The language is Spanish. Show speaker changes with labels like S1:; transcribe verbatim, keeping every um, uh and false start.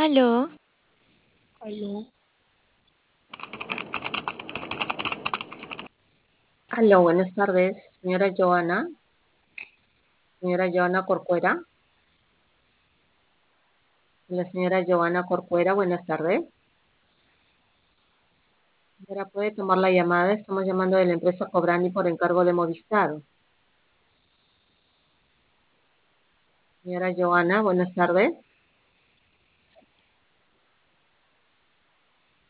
S1: Aló,
S2: Aló,
S3: Aló, buenas tardes, señora Joana. Señora Joana Corcuera. La señora Joana Corcuera, buenas tardes. Señora, puede tomar la llamada. Estamos llamando de la empresa Cobrani por encargo de Movistar. Señora Joana, buenas tardes.